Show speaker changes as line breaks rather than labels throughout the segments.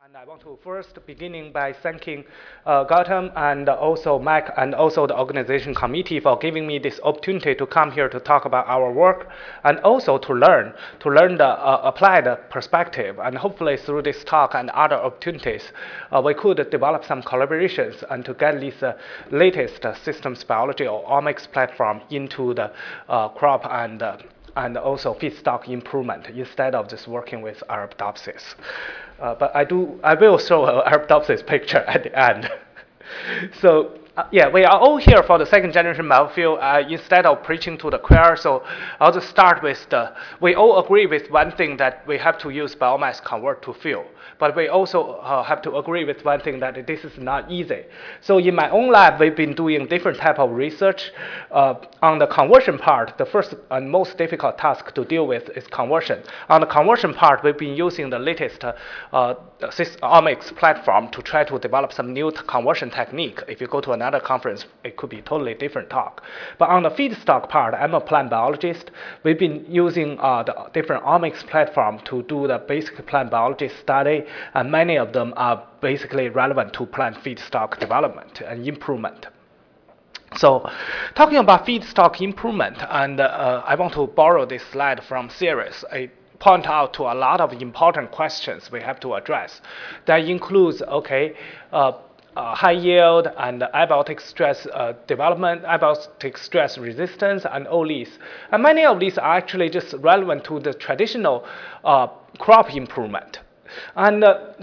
And I want to first beginning by thanking Gautam and also Mike and also the organization committee for giving me this opportunity to come here to talk about our work and also to learn the applied perspective. And hopefully through this talk and other opportunities, we could develop some collaborations and to get this latest systems biology or omics platform into the crop and also feedstock improvement instead of just working with Arabidopsis. But I will show an Arabidopsis picture at the end. So yeah, we are all here for the second generation biofuel. Instead of preaching to the choir, so I'll just start with we all agree with one thing that we have to use biomass convert to fuel. But we also have to agree with one thing that this is not easy. So in my own lab, we've been doing different type of research. On the conversion part, the first and most difficult task to deal with is conversion. On the conversion part, we've been using the latest omics platform to try to develop some new conversion technique. If you go to another conference, it could be totally different talk. But on the feedstock part, I'm a plant biologist. We've been using the different omics platform to do the basic plant biology study, and many of them are basically relevant to plant feedstock development and improvement. So talking about feedstock improvement, and I want to borrow this slide from Ceres. I point out to a lot of important questions we have to address. That includes, high yield and abiotic stress development, abiotic stress resistance, and all these. And many of these are actually just relevant to the traditional crop improvement. And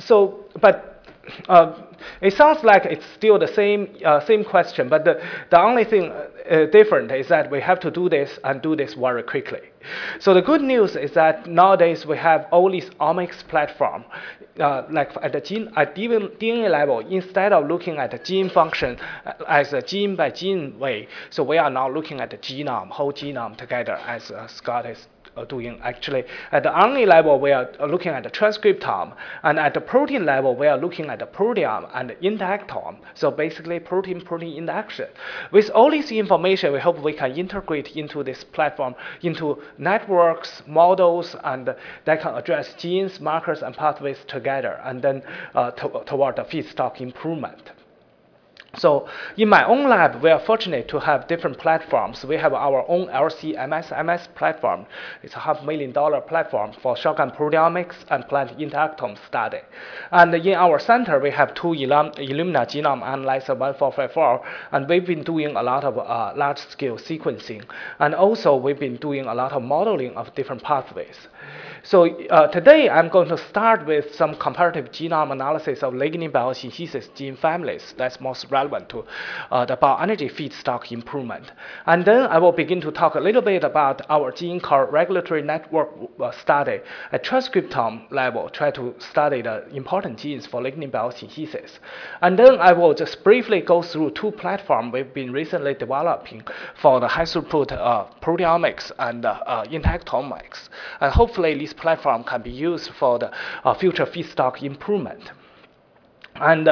it sounds like it's still the same question, but the only thing different is that we have to do this and do this very quickly. So the good news is that nowadays we have all these omics platform, like at the DNA level, instead of looking at the gene function as a gene by gene way, so we are now looking at the genome, whole genome together, as Scott is doing. Actually, at the RNA level, we are looking at the transcriptome, and at the protein level, we are looking at the proteome and the interactome. So basically, protein-protein interaction. With all this information, we hope we can integrate into this platform, into networks, models, and that can address genes, markers, and pathways together, and then toward the feedstock improvement. So in my own lab, we are fortunate to have different platforms. We have our own LC-MS platform. It's a $500,000 platform for shotgun proteomics and plant interactome study. And in our center, we have two Illumina genome analyzer 1454, and we've been doing a lot of large-scale sequencing. And also, we've been doing a lot of modeling of different pathways. So today, I'm going to start with some comparative genome analysis of lignin biosynthesis gene families that's most relevant to the bioenergy feedstock improvement. And then I will begin to talk a little bit about our gene called regulatory network study at transcriptome level, try to study the important genes for lignin biosynthesis. And then I will just briefly go through two platforms we've been recently developing for the high throughput proteomics and interactomics. And hopefully this platform can be used for the future feedstock improvement. And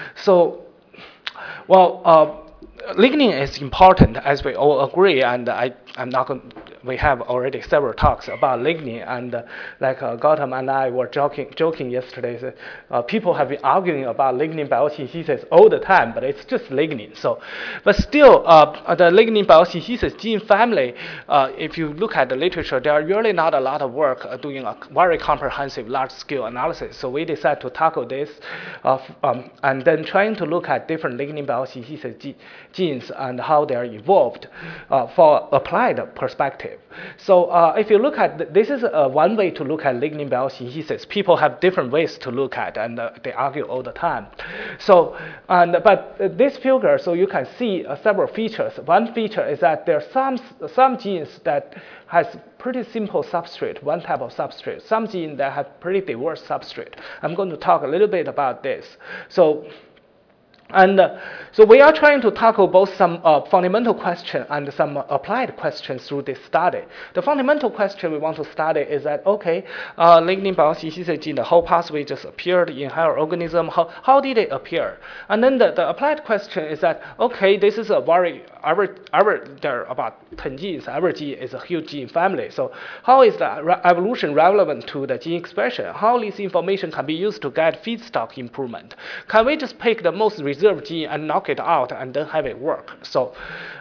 lignin is important, as we all agree, and I'm not going. We have already several talks about lignin, and like Gautam and I were joking yesterday. People have been arguing about lignin biosynthesis all the time, but it's just lignin. So, but still, the lignin biosynthesis gene family, if you look at the literature, there are really not a lot of work doing a very comprehensive large-scale analysis. So we decided to tackle this, and then trying to look at different lignin biosynthesis genes and how they are evolved for applied perspective. So if you look at this is one way to look at lignin biosynthesis. People have different ways to look at, and they argue all the time. So, but this figure, so you can see several features. One feature is that there are some genes that has pretty simple substrate, one type of substrate. Some genes that have pretty diverse substrate. I'm going to talk a little bit about this. So And so we are trying to tackle both some fundamental question and some applied questions through this study. The fundamental question we want to study is that, okay, lignin biosynthesis gene, the whole pathway just appeared in higher organism. How did it appear? And then the applied question is that, okay, this is a very, there are about 10 genes. Every gene is a huge gene family. So how is the evolution relevant to the gene expression? How this information can be used to guide feedstock improvement? Can we just pick the most reserved gene and knock it out and then have it work? So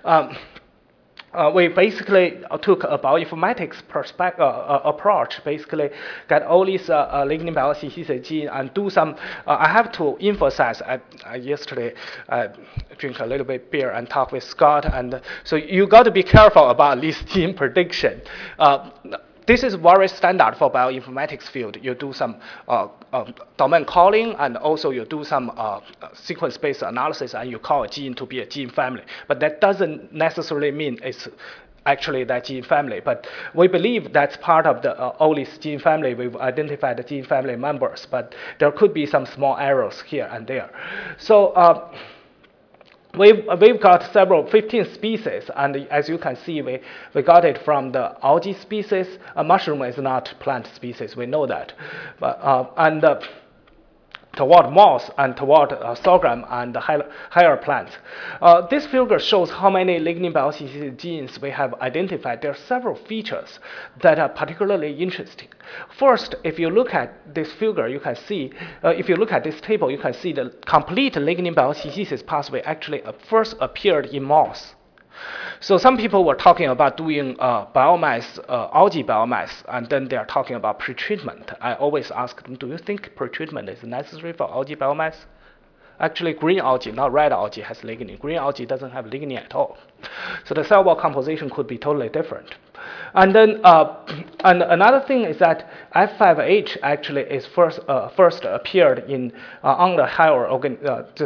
we basically took a bioinformatics approach, basically get all these lignin biosynthesis gene and do some, I have to emphasize, yesterday I drink a little bit beer and talk with Scott, and so you got to be careful about this gene prediction. This is very standard for bioinformatics field. You do some domain calling, and also you do some sequence-based analysis, and you call a gene to be a gene family. But that doesn't necessarily mean it's actually that gene family. But we believe that's part of the OLIS gene family. We've identified the gene family members, but there could be some small errors here and there. So we've got 15 species, and as you can see, we got it from the algae species. A mushroom is not plant species, we know that. But, toward moss and toward sorghum and higher plants. This figure shows how many lignin biosynthesis genes we have identified. There are several features that are particularly interesting. First, if you look at this figure, you can see, if you look at this table, you can see the complete lignin biosynthesis pathway actually first appeared in moss. So some people were talking about doing biomass, algae biomass, and then they're talking about pretreatment. I always ask them, do you think pretreatment is necessary for algae biomass? Actually, green algae, not red algae, has lignin. Green algae doesn't have lignin at all. So the cell wall composition could be totally different. And then and another thing is that F5H actually is first appeared in on the higher organ,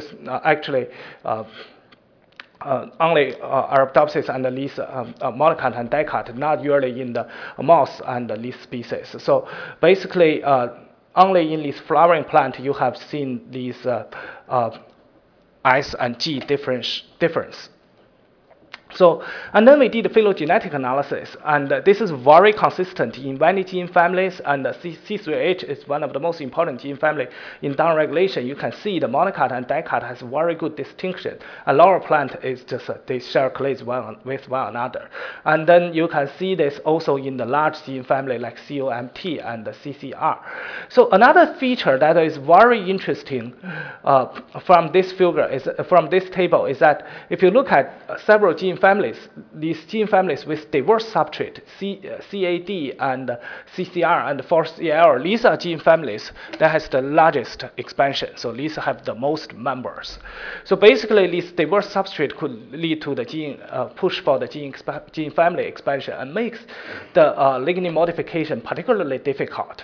only Arabidopsis and the leaf monocot and dicot, not usually in the moss and the leaf species. So basically, only in this flowering plant you have seen these S and G difference. So, and then we did phylogenetic analysis, and this is very consistent in many gene families, and C3H is one of the most important gene family in downregulation. You can see the monocot and dicot has very good distinction. A lower plant is just they share clades with one another. And then you can see this also in the large gene family like COMT and the CCR. So another feature that is very interesting from this figure is from this table is that if you look at several gene families, these gene families with diverse substrate, CAD and CCR and 4CL, these are gene families that has the largest expansion. So these have the most members. So basically, this diverse substrate could lead to the gene push for the gene family expansion and makes the lignin modification particularly difficult.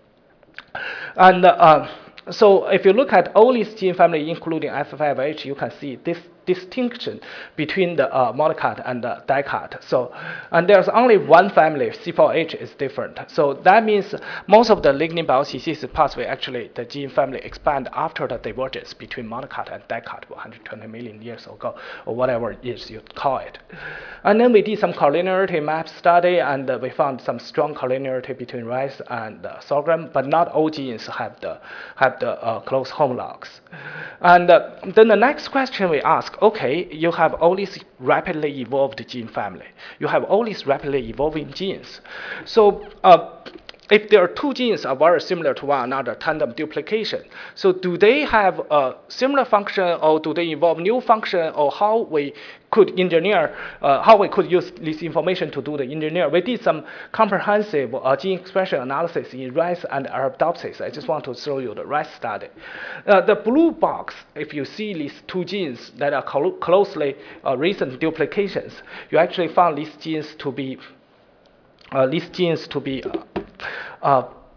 And so if you look at all these gene family, including F5H, you can see this distinction between the monocot and the dicot. So, and there's only one family, C4H is different. So that means most of the lignin biosynthesis pathway, actually the gene family expand after the divergence between monocot and dicot 120 million years ago, or whatever it is you call it. And then we did some collinearity map study, and we found some strong collinearity between rice and sorghum, but not all genes have the close homologs. And then the next question we ask, okay, you have all these rapidly evolved gene family. You have all these rapidly evolving genes. So if there are two genes are very similar to one another, tandem duplication, so do they have a similar function, or do they involve new function, or how we could engineer, how we could use this information to do the engineer? We did some comprehensive gene expression analysis in rice and Arabidopsis. I just want to show you the rice study. The blue box, if you see these two genes that are closely recent duplications, you actually found these genes to be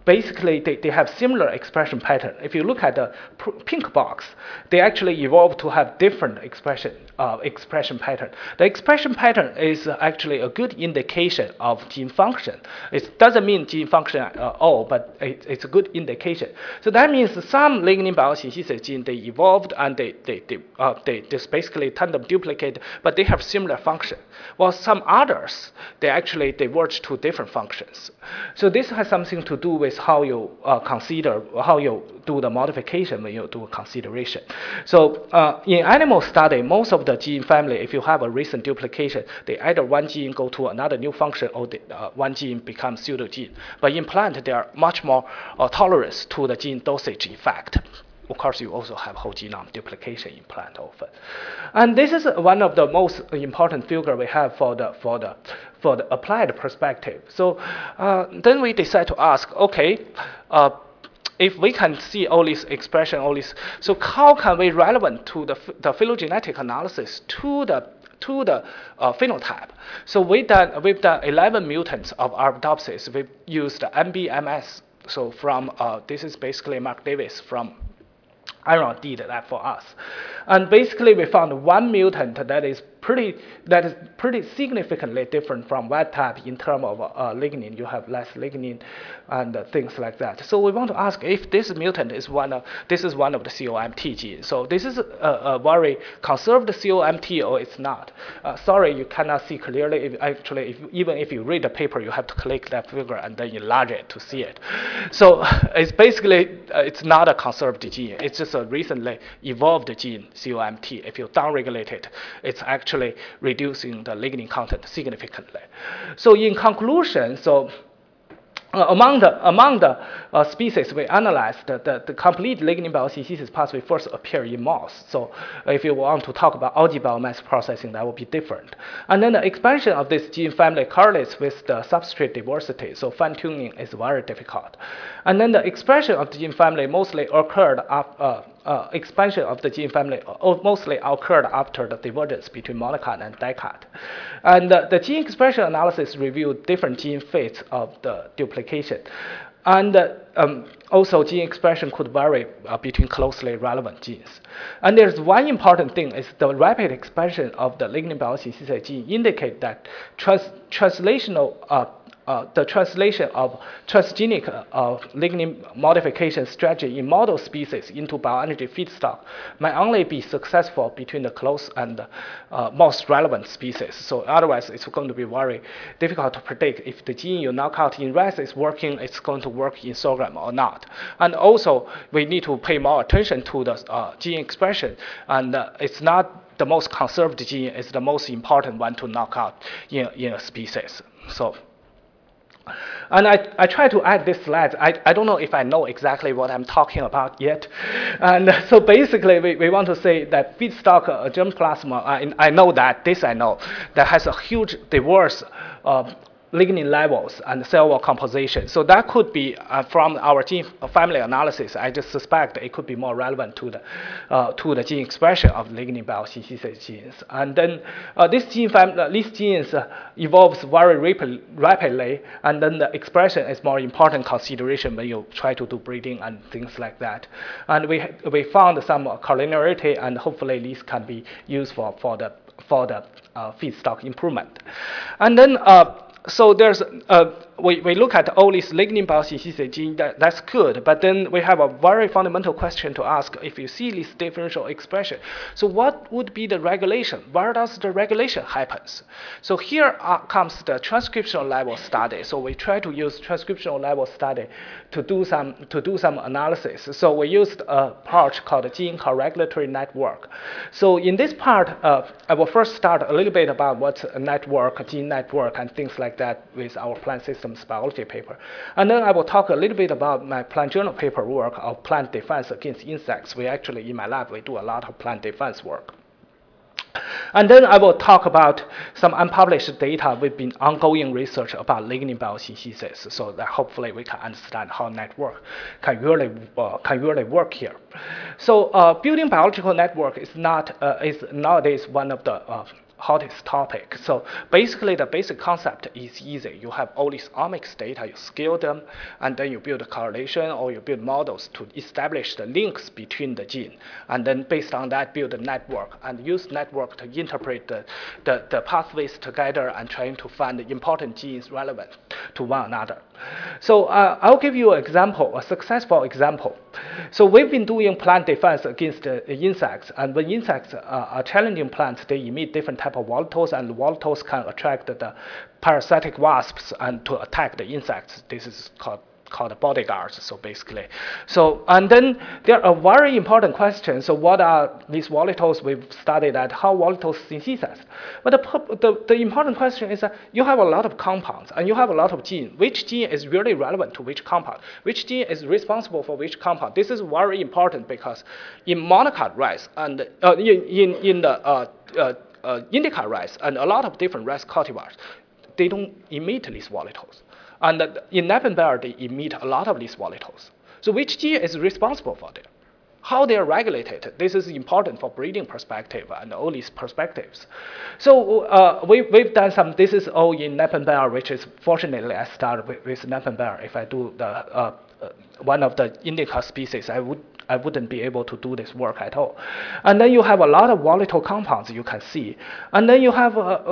basically they have similar expression pattern. If you look at the pink box, they actually evolved to have different expression pattern. The expression pattern is actually a good indication of gene function. It doesn't mean gene function at all, but it's a good indication. So that means some lignin biosynthesis gene, they evolved and they just basically tandem duplicate, but they have similar function. While some others, they actually diverge to different functions. So this has something to do with how you consider, how you do the modification when you do a consideration. So in animal study, most of the gene family, if you have a recent duplication, they either one gene go to another new function or one gene becomes pseudogene. But in plant, they are much more tolerant to the gene dosage effect. Of course, you also have whole genome duplication in plant often. And this is one of the most important figure we have for the applied perspective. So then we decide to ask, okay, if we can see all this expression, all this, so how can we relevant to the phylogenetic analysis to the phenotype? So we've done 11 mutants of Arabidopsis. We've used MBMS. So from this is basically Mark Davis from Iron did that for us. And basically we found one mutant that is pretty significantly different from wild type in terms of lignin. You have less lignin and things like that. So we want to ask if this mutant is one of the COMT genes. So this is a very conserved COMT or it's not. Sorry, you cannot see clearly. Even if you read the paper, you have to click that figure and then enlarge it to see it. So it's basically it's not a conserved gene. It's just a recently evolved gene, COMT. If you downregulate it, it's actually reducing the lignin content significantly. So in conclusion, among the species we analyzed, the complete lignin biosynthesis pathway first appear in mouse. So if you want to talk about algae biomass processing, that will be different. And then the expansion of this gene family correlates with the substrate diversity. So fine-tuning is very difficult. And then the expression of the gene family mostly occurred expansion of the gene family mostly occurred after the divergence between monocut and dicut. And the gene expression analysis reviewed different gene fates of the duplication. And also gene expression could vary between closely relevant genes. And there's one important thing is the rapid expansion of the lignin biosynthesis gene indicate that the translation of transgenic lignin modification strategy in model species into bioenergy feedstock might only be successful between the close and most relevant species. So otherwise, it's going to be very difficult to predict if the gene you knock out in rats is working, it's going to work in sorghum or not. And also, we need to pay more attention to the gene expression. And it's not the most conserved gene, it's the most important one to knock out in a species. So. And I try to add this slide. I don't know if I know exactly what I'm talking about yet. And so basically, we want to say that feedstock germplasma, I know that, this I know, that has a huge diverse lignin levels and cell wall composition. So that could be from our gene family analysis. I just suspect it could be more relevant to the gene expression of lignin biosynthesis genes. And then these genes evolves very rapidly, and then the expression is more important consideration when you try to do breeding and things like that. And we found some collinearity, and hopefully these can be used for the feedstock improvement. And then so there's we look at all these lignin biosynthesis gene, that's good, but then we have a very fundamental question to ask. If you see this differential expression, so what would be the regulation? Where does the regulation happens? So here comes the transcriptional level study. So we try to use transcriptional level study to do some analysis. So we used a approach called gene co-regulatory network. So in this part, I will first start a little bit about what's a network, a gene network, and things like that with our plant systems biology paper. And then I will talk a little bit about my plant journal paper work of plant defense against insects. We actually, in my lab, we do a lot of plant defense work. And then I will talk about some unpublished data. We've been ongoing research about lignin biosynthesis, so that hopefully we can understand how network can really work here. So building biological network is nowadays one of the hottest topic. So basically, the basic concept is easy. You have all these omics data, you scale them, and then you build a correlation or you build models to establish the links between the gene. And then based on that, build a network and use network to interpret the pathways together and trying to find the important genes relevant to one another. So I'll give you an example, a successful example. So we've been doing plant defense against insects, and when insects are challenging plants, they emit different type of volatiles, and the volatiles can attract the parasitic wasps and to attack the insects. This is called bodyguards, so basically. So, and then there are very important questions. So what are these volatiles? We've studied that, how volatiles synthesize. But the important question is that you have a lot of compounds, and you have a lot of genes. Which gene is really relevant to which compound? Which gene is responsible for which compound? This is very important because in monocot rice and in the indica rice and a lot of different rice cultivars, they don't emit these volatiles. And in Nappen they emit a lot of these volatiles. So which gene is responsible for them? How they are regulated? This is important for breeding perspective and all these perspectives. So we've done some, this is all in Nappen, which is, fortunately, I started with Nappen. If I do the one of the indica species, I wouldn't be able to do this work at all. And then you have a lot of volatile compounds you can see. And then you have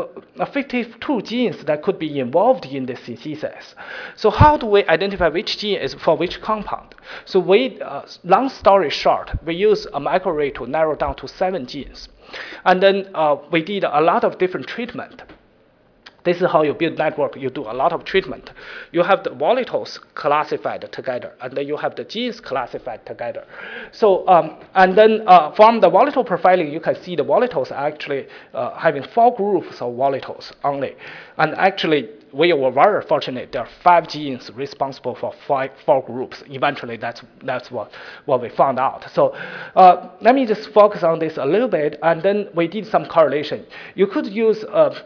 52 genes that could be involved in the synthesis. So how do we identify which gene is for which compound? So we, long story short, we use a microarray to narrow down to 7 genes. And then we did a lot of different treatment. This is how you build network. You do a lot of treatment. You have the volatiles classified together, and then you have the genes classified together. So, and then from the volatile profiling, you can see the volatiles are actually having 4 groups of volatiles only. And actually, we were very fortunate. There are 5 genes responsible for 4 groups. Eventually, that's what we found out. So let me just focus on this a little bit, and then we did some correlation. You could use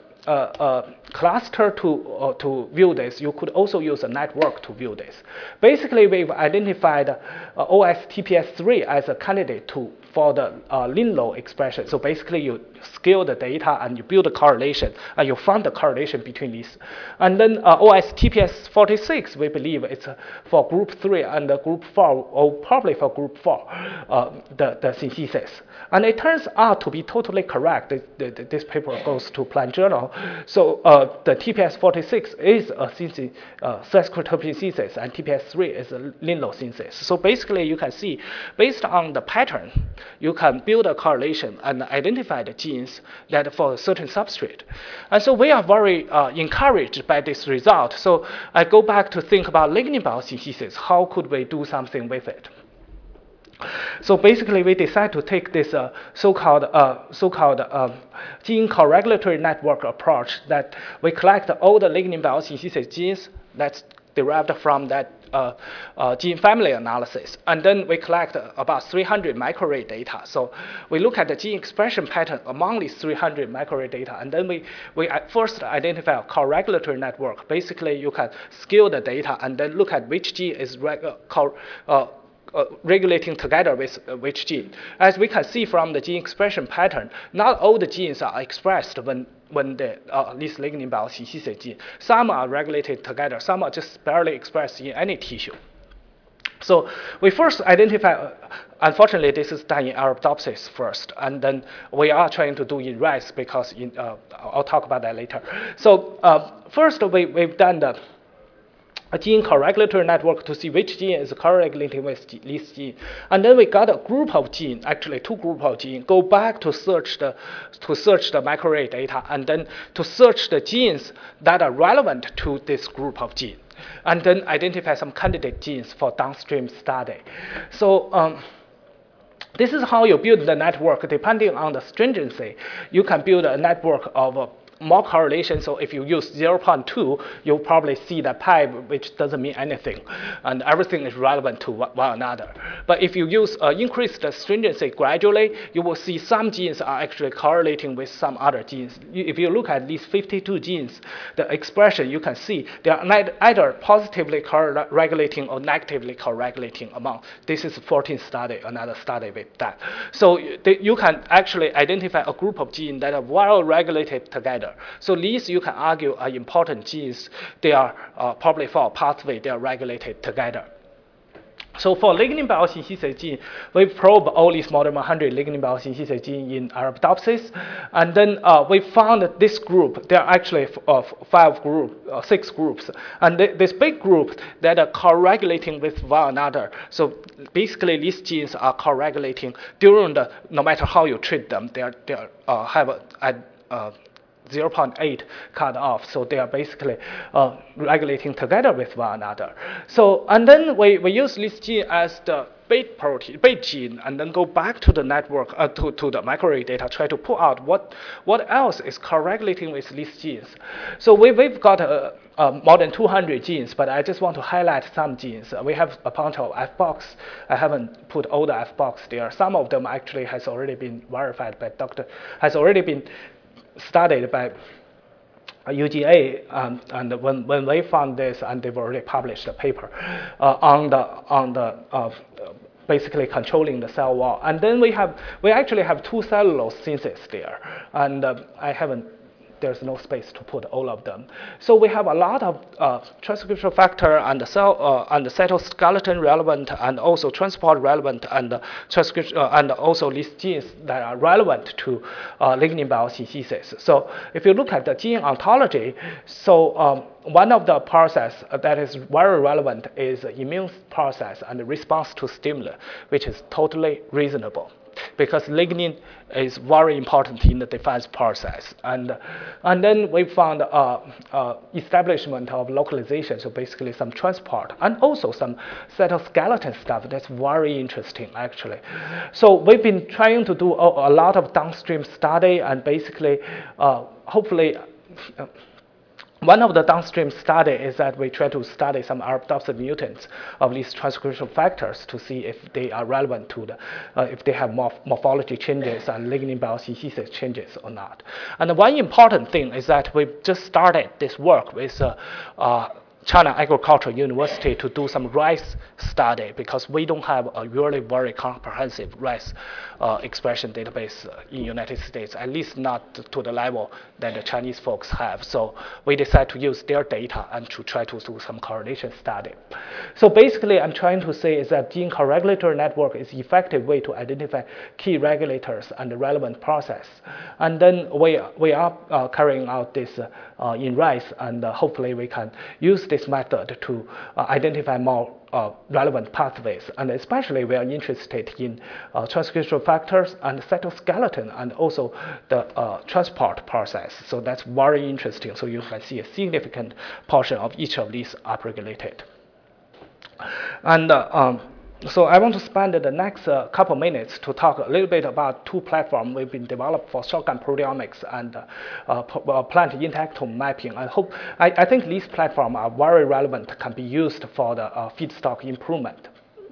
cluster to view this. You could also use a network to view this. Basically, we've identified OS-TPS3 as a candidate for the Linlow expression. So basically, you scale the data and you build a correlation, and you find the correlation between these. And then OS-TPS46, we believe it's for group 3 and group 4, or probably for group 4, the synthesis. And it turns out to be totally correct. This paper goes to Plant Journal. So the TPS46 is a sesquiterpene synthesis, and TPS3 is a Linlow synthesis. So basically, you can see, based on the pattern, you can build a correlation and identify the genes that for a certain substrate. And so we are very encouraged by this result. So I go back to think about lignin biosynthesis. How could we do something with it? So basically, we decided to take this so-called gene co-regulatory network approach, that we collect all the lignin biosynthesis genes that's derived from that gene family analysis. And then we collect about 300 microarray data. So we look at the gene expression pattern among these 300 microarray data. And then we first identify a co-regulatory network. Basically, you can scale the data and then look at which gene is regulating together with which gene. As we can see from the gene expression pattern, not all the genes are expressed when these lignin biosynthesis gene. Some are regulated together, some are just barely expressed in any tissue. So we first identify, unfortunately, this is done in Arabidopsis first, and then we are trying to do in rice because I'll talk about that later. So first we've done a gene co-regulatory network to see which gene is co-regulating with this gene. And then we got a group of genes, actually 2 groups of genes, go back to search the microarray data, and then to search the genes that are relevant to this group of genes, and then identify some candidate genes for downstream study. So this is how you build the network. Depending on the stringency, you can build a network of more correlation. So if you use 0.2, you'll probably see that pi, which doesn't mean anything, and everything is relevant to one another. But if you use increase the stringency gradually, you will see some genes are actually correlating with some other genes. If you look at these 52 genes, the expression, you can see they are either positively co-regulating or negatively co-regulating among. This is 14th study, another study with that. So you can actually identify a group of genes that are well regulated together. So these, you can argue, are important genes. They are probably for a pathway, they are regulated together. So for lignin biosynthesis gene, we probe all these more than 100 lignin biosynthesis gene in Arabidopsis, and then we found that this group, there are actually 6 groups, and this big group that are co-regulating with one another. So basically, these genes are co-regulating during the, no matter how you treat them, they have a 0.8 cut off, so they are basically regulating together with one another. So, and then we use this gene as the bait gene, and then go back to the network, to the microarray data, try to pull out what else is co-regulating with these genes. So we've got more than 200 genes, but I just want to highlight some genes. We have a bunch of FBOX. I haven't put all the FBOX there. Some of them actually has already been verified by has already been studied by UGA, and when they found this, and they've already published a paper on the basically controlling the cell wall. And then we actually have 2 cellulose synthesis there, and there's no space to put all of them. So we have a lot of transcription factor and the cell and the cytoskeleton relevant, and also transport relevant, and transcription and also these genes that are relevant to lignin biosynthesis. So if you look at the gene ontology, so one of the process that is very relevant is the immune process and the response to stimuli, which is totally reasonable, because lignin is very important in the defense process. And then we found establishment of localization, so basically some transport, and also some cytoskeleton stuff that's very interesting, actually. So we've been trying to do a lot of downstream study, and basically, hopefully, one of the downstream study is that we try to study some Arabidopsis mutants of these transcription factors to see if they are relevant to if they have morphology changes and lignin biosynthesis changes or not. And one important thing is that we just started this work with China Agricultural University to do some rice study, because we don't have a really very comprehensive rice expression database in United States, at least not to the level that the Chinese folks have. So we decided to use their data and to try to do some correlation study. So basically, I'm trying to say is that gene co-regulatory network is an effective way to identify key regulators and the relevant process. And then we are carrying out this in rice, and hopefully we can use this method to identify more relevant pathways. And especially we are interested in transcription factors and cytoskeleton, and also the transport process. So that's very interesting. So you can see a significant portion of each of these upregulated. And so I want to spend the next couple minutes to talk a little bit about 2 platforms we've been developed for shotgun proteomics and plant intactome mapping. I think these platforms are very relevant, can be used for the feedstock improvement.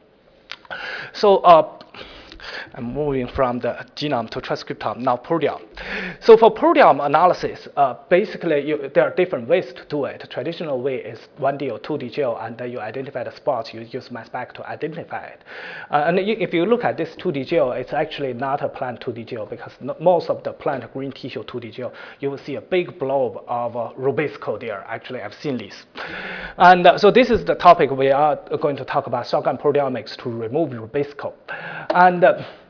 So I'm moving from the genome to transcriptome, now proteome. So for proteome analysis, basically there are different ways to do it. The traditional way is 1D or 2D gel, and then you identify the spots. You use mass spec to identify it. And if you look at this 2D gel, it's actually not a plant 2D gel, because most of the plant green tissue 2D gel, you will see a big blob of rubisco there. Actually, I've seen this. And so this is the topic we are going to talk about, shotgun proteomics to remove rubisco. And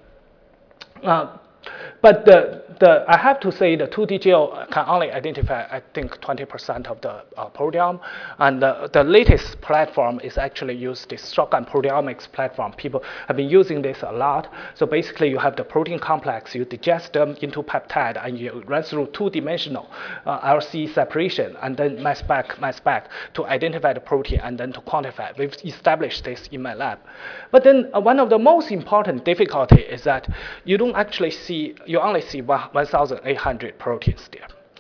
but I have to say the 2D gel can only identify, I think, 20% of the proteome. And the latest platform is actually used this shotgun proteomics platform. People have been using this a lot. So basically, you have the protein complex, you digest them into peptide, and you run through 2-dimensional LC separation, and then mass spec to identify the protein and then to quantify. We've established this in my lab. But then one of the most important difficulty is that you don't actually see, you only see 1,800 proteins there.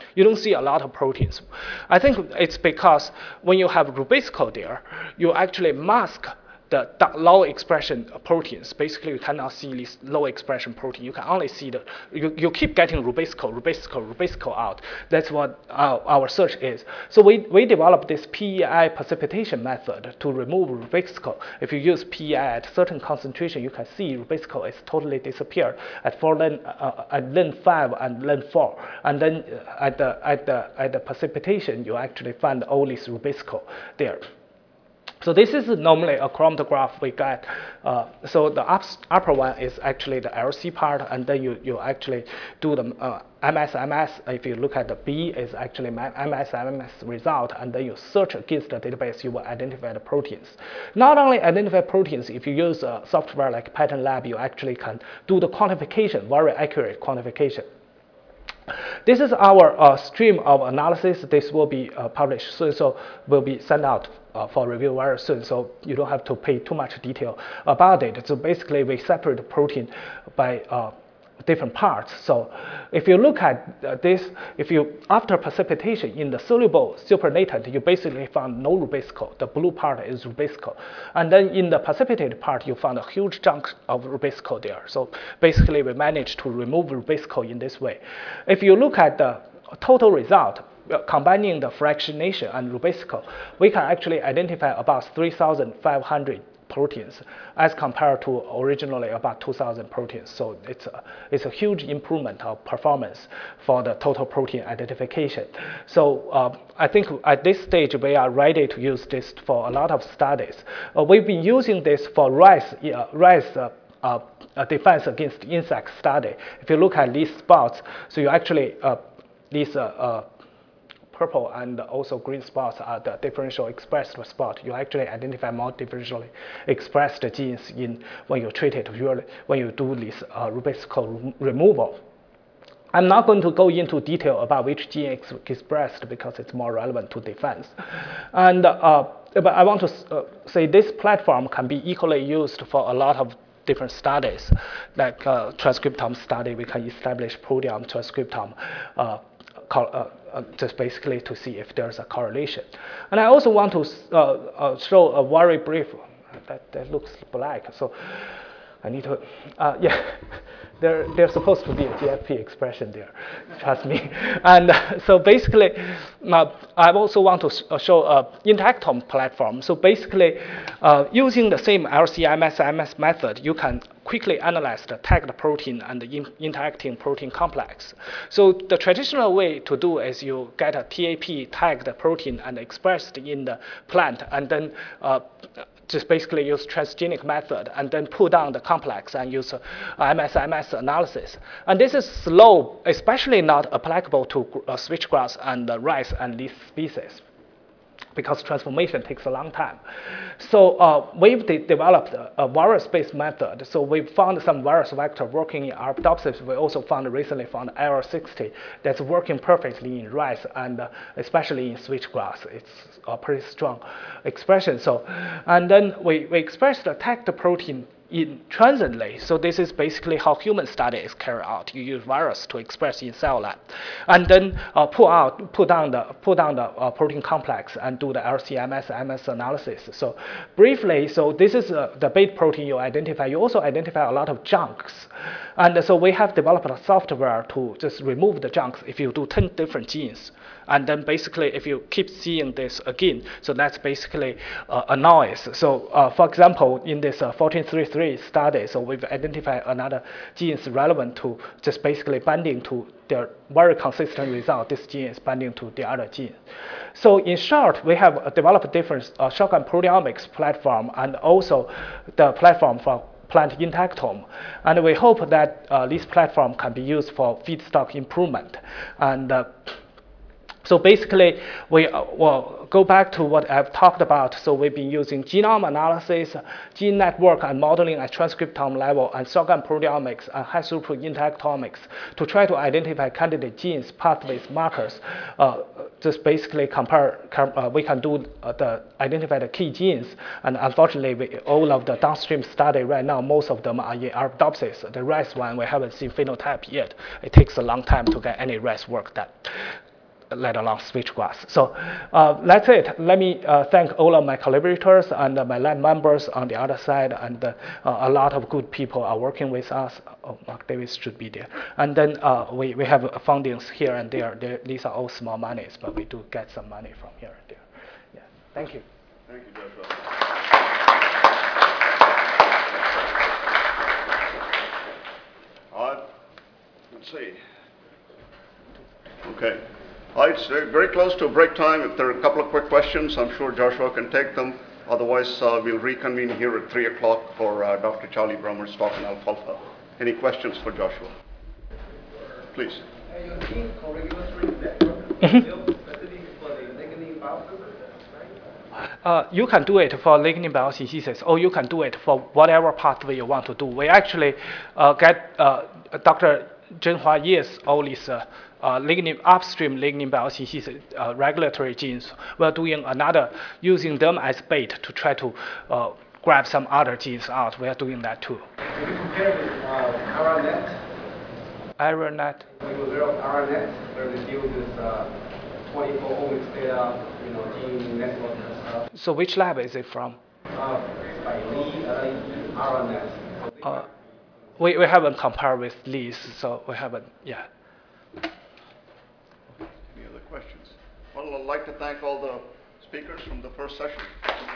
You don't see a lot of proteins. I think it's because when you have Rubisco there, you actually mask the low expression proteins. Basically, you cannot see these low expression protein. You can only see you keep getting Rubisco out. That's what our search is. So we developed this PEI precipitation method to remove Rubisco. If you use PEI at certain concentration, you can see Rubisco is totally disappeared at ln 5 and ln 4. And then at the precipitation, you actually find all this Rubisco there. So this is normally a chromatograph we get. So the upper one is actually the LC part, and then you actually do the MS. If you look at the B, is actually MS result, and then you search against the database, you will identify the proteins. Not only identify proteins, if you use software like Pattern Lab, you actually can do the quantification, very accurate quantification. This is our stream of analysis. This will be published soon, so will be sent out for review very soon. So you don't have to pay too much detail about it. So basically, we separate the protein by different parts. So if you look at this, after precipitation in the soluble supernatant, you basically found no Rubisco. The blue part is Rubisco. And then in the precipitated part, you found a huge chunk of Rubisco there. So basically, we managed to remove Rubisco in this way. If you look at the total result, combining the fractionation and Rubisco, we can actually identify about 3,500 proteins as compared to originally about 2,000 proteins. So it's a huge improvement of performance for the total protein identification. So I think at this stage we are ready to use this for a lot of studies. We've been using this for rice defense against insect study. If you look at these spots, so you actually these purple and also green spots are the differential expressed spot. You actually identify more differentially expressed genes when you treat it, when you do this Rubisco removal. I'm not going to go into detail about which gene is expressed because it's more relevant to defense. And but I want to say this platform can be equally used for a lot of different studies, like transcriptome study. We can establish proteome transcriptome. Just basically to see if there's a correlation. And I also want to show a very brief, that looks black, so I need to, yeah, there's supposed to be a GFP expression there, trust me. And so basically, I also want to show a Intactome platform. So basically, using the same LC-MS method, you can quickly analyze the tagged protein and the interacting protein complex. So the traditional way to do is you get a TAP tagged protein and expressed in the plant, and then just basically use transgenic method and then pull down the complex and use MS analysis. And this is slow, especially not applicable to switchgrass and rice and these species, because transformation takes a long time. So we've developed a virus-based method. So we found some virus vector working in Arabidopsis. We also recently found AR60 that's working perfectly in rice and especially in switchgrass. It's a pretty strong expression. So, and then we express the tagged protein transiently. So this is basically how human study is carried out. You use virus to express in cell lab, and then pull down the protein complex and do the LC-MS analysis. So briefly, so this is the bait protein you identify. You also identify a lot of junks, and so we have developed a software to just remove the junks if you do 10 different genes. And then basically, if you keep seeing this again, so that's basically a noise. So for example, in this 1433 study, so we've identified another genes relevant to just basically binding to their very consistent result. This gene is binding to the other gene. So in short, we have developed different shotgun proteomics platform and also the platform for plant intactome. And we hope that this platform can be used for feedstock improvement. And so basically, we will go back to what I've talked about. So we've been using genome analysis, gene network and modeling at transcriptome level, and shotgun proteomics and high throughput interactomics to try to identify candidate genes, pathways, markers. Just basically we can do identify the key genes. And unfortunately, all of the downstream study right now, most of them are in Arabidopsis. The rice one, we haven't seen phenotype yet. It takes a long time to get any rice work done. let alone switchgrass. So that's it. Let me thank all of my collaborators and my lab members on the other side, and a lot of good people are working with us. Oh, Mark Davis should be there. And then we have fundings here and there. These are all small monies, but we do get some money from here and there. Yeah. Thank you.
Thank you, Joshua. Let's see. Okay. All right, it's very close to break time. If there are a couple of quick questions, I'm sure Joshua can take them. Otherwise, we'll reconvene here at 3 o'clock for Dr. Charlie Brummer's talk on alfalfa. Any questions for Joshua? Please.
Your gene co-regulatory network is still specific for the lignin biosynthesis, right?
You can do it for lignin biosynthesis, or you can do it for whatever pathway you want to do. We actually get Dr. Zhenhua Ye's all these upstream lignin biosynthesis regulatory genes. We're doing another, using them as bait to try to grab some other genes out. We are doing that too.
If you compare with ARANET,
ARANET.
we will develop ARANET, where we deal with 24 omics data, gene network and stuff.
So which lab is it from?
It's by Lee, ARANET.
We haven't compared with Lee's, so we haven't, yeah.
Any other questions? Well, I'd like to thank all the speakers from the first session.